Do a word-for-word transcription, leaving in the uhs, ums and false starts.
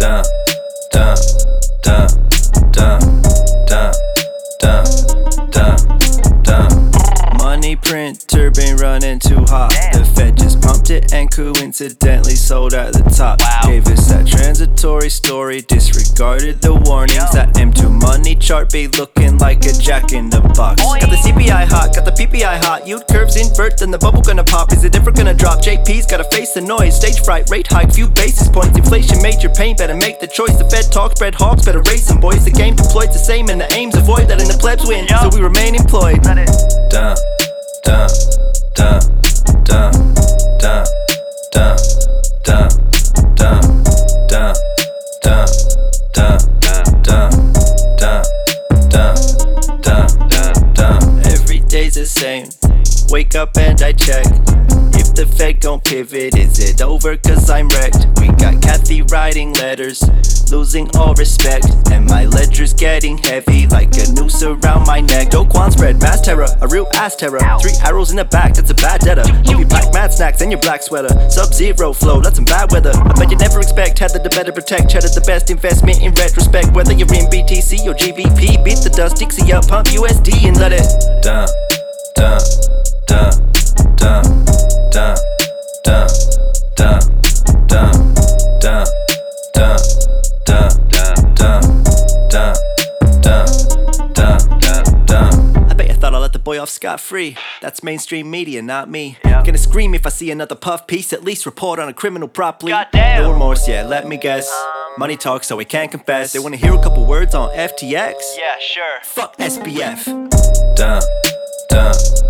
dun, dun, dun, dun, dun, dun, dun, dun. Money printer been running too hot. Damn. The Fed just pumped it and coincidentally sold at the top. Wow. Gave us that transitory story, disregarded the warnings. Yo. That M two money chart be looking like a jack in the box. Boing. Got the C P I hot, got the P P I hot. Yield curves invert, then the bubble gonna pop. Is it ever gonna drop? J P's gotta face the noise. Stage fright, rate hike, few basis points. Inflation major pain, better make the choice. The Fed talks, spread hogs, better raise some boys. The game deployed's the same and the aims avoid letting the plebs win. Yo. So we remain employed. Let it. Dun, dun, dun, dun, dun, dun, dun, dun, dun, dun, dun, dun, dun, dun, dun, dun, dun. Every day's the same. Wake up and I check if the Fed gon' pivot. Is it over? Cause I'm wrecked. We got Kathy writing letters, losing all respect, and my ledger's getting heavy like a noose around my neck. Do Kwon spread, mass terror, a real ass terror. Three arrows in the back, that's a bad debtor. Hope you pack mad snacks and your black sweater. Sub-zero flow, that's some bad weather. I bet you never expect Tether to better protect. Cheddar the best investment in retrospect. Whether you're in B T C or G B P, beat the dust, Dixie up, pump U S D and let it dun, dun, dun, dun, dun, dun, dun, dun, dun, dun, dun, dun, dun, dun, dun, dun, dun. I bet you thought I let the boy off scot-free. That's mainstream media, not me. Yeah. Gonna scream if I see another puff piece. At least report on a criminal properly. Goddamn. No remorse, yeah, let me guess. Money talk, so we can't confess. They wanna hear a couple words on F T X? Yeah, sure. Fuck S B F. Dun, dun,